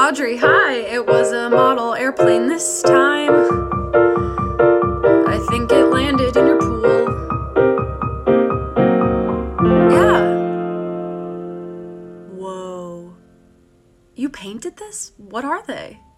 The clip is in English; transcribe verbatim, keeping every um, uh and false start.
Audrey, hi. It was a model airplane this time. I think it landed in your pool. Yeah. Whoa. You painted this? What are they?